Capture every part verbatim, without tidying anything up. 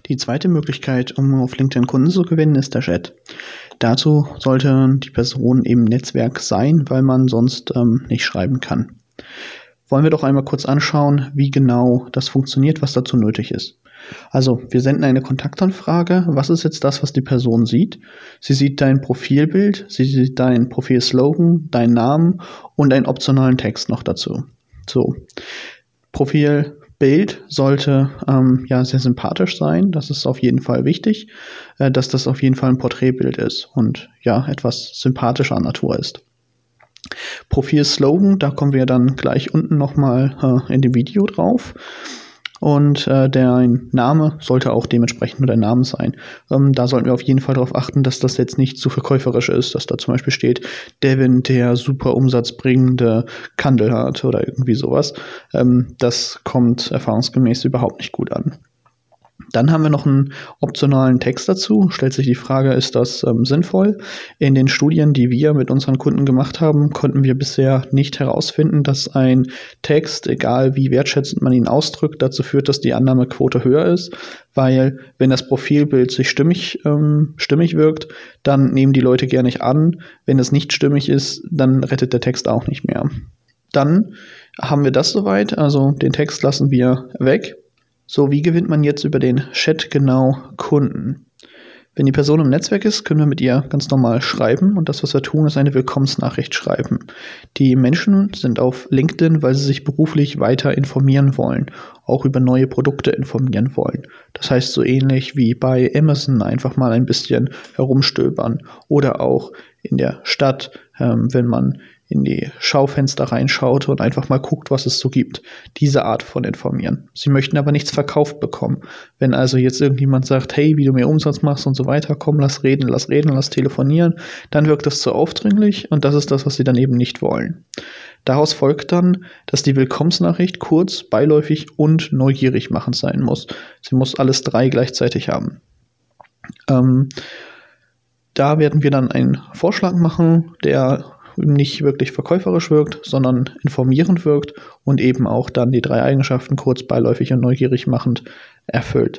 Die zweite Möglichkeit, um auf LinkedIn Kunden zu gewinnen, ist der Chat. Dazu sollte die Person im Netzwerk sein, weil man sonst ähm, nicht schreiben kann. Wollen wir doch einmal kurz anschauen, wie genau das funktioniert, was dazu nötig ist. Also, wir senden eine Kontaktanfrage. Was ist jetzt das, was die Person sieht? Sie sieht dein Profilbild, sie sieht dein Profilslogan, deinen Namen und einen optionalen Text noch dazu. So, Profilbild sollte ähm, ja sehr sympathisch sein. Das ist auf jeden Fall wichtig, äh, dass das auf jeden Fall ein Porträtbild ist und ja etwas sympathischer Natur ist. Profilslogan, da kommen wir dann gleich unten nochmal äh, in dem Video drauf. Und äh, der Name sollte auch dementsprechend nur der Name sein. Ähm, da sollten wir auf jeden Fall darauf achten, dass das jetzt nicht zu verkäuferisch ist, dass da zum Beispiel steht, Devin, der super umsatzbringende Kandel hat oder irgendwie sowas. Ähm, das kommt erfahrungsgemäß überhaupt nicht gut an. Dann haben wir noch einen optionalen Text dazu. Stellt sich die Frage, ist das ähm, sinnvoll? In den Studien, die wir mit unseren Kunden gemacht haben, konnten wir bisher nicht herausfinden, dass ein Text, egal wie wertschätzend man ihn ausdrückt, dazu führt, dass die Annahmequote höher ist, weil wenn das Profilbild sich stimmig, ähm, stimmig wirkt, dann nehmen die Leute gerne nicht an. Wenn es nicht stimmig ist, dann rettet der Text auch nicht mehr. Dann haben wir das soweit, also den Text lassen wir weg. So, wie gewinnt man jetzt über den Chat genau Kunden? Wenn die Person im Netzwerk ist, können wir mit ihr ganz normal schreiben und das, was wir tun, ist eine Willkommensnachricht schreiben. Die Menschen sind auf LinkedIn, weil sie sich beruflich weiter informieren wollen, auch über neue Produkte informieren wollen. Das heißt, so ähnlich wie bei Amazon einfach mal ein bisschen herumstöbern oder auch in der Stadt, ähm, wenn man in die Schaufenster reinschaut und einfach mal guckt, was es so gibt. Diese Art von Informieren. Sie möchten aber nichts verkauft bekommen. Wenn also jetzt irgendjemand sagt, hey, wie du mehr Umsatz machst und so weiter, komm, lass reden, lass reden, lass telefonieren, dann wirkt das zu aufdringlich und das ist das, was sie dann eben nicht wollen. Daraus folgt dann, dass die Willkommensnachricht kurz, beiläufig und neugierig machend sein muss. Sie muss alles drei gleichzeitig haben. Ähm, da werden wir dann einen Vorschlag machen, der nicht wirklich verkäuferisch wirkt, sondern informierend wirkt und eben auch dann die drei Eigenschaften kurz, beiläufig und neugierig machend erfüllt.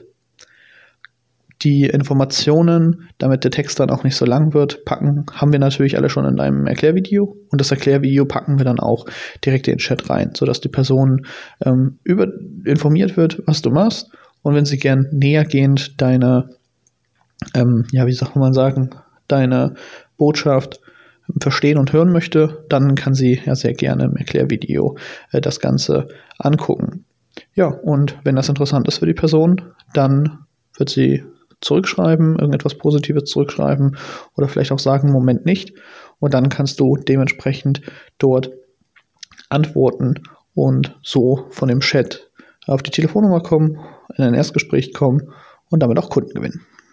Die Informationen, damit der Text dann auch nicht so lang wird, packen, haben wir natürlich alle schon in einem Erklärvideo und das Erklärvideo packen wir dann auch direkt in den Chat rein, sodass die Person ähm, über informiert wird, was du machst und wenn sie gern nähergehend deine, ähm, ja, wie soll man sagen, deine Botschaft verstehen und hören möchte, dann kann sie ja sehr gerne im Erklärvideo äh, das Ganze angucken. Ja, und wenn das interessant ist für die Person, dann wird sie zurückschreiben, irgendetwas Positives zurückschreiben oder vielleicht auch sagen, Moment nicht. Und dann kannst du dementsprechend dort antworten und so von dem Chat auf die Telefonnummer kommen, in ein Erstgespräch kommen und damit auch Kunden gewinnen.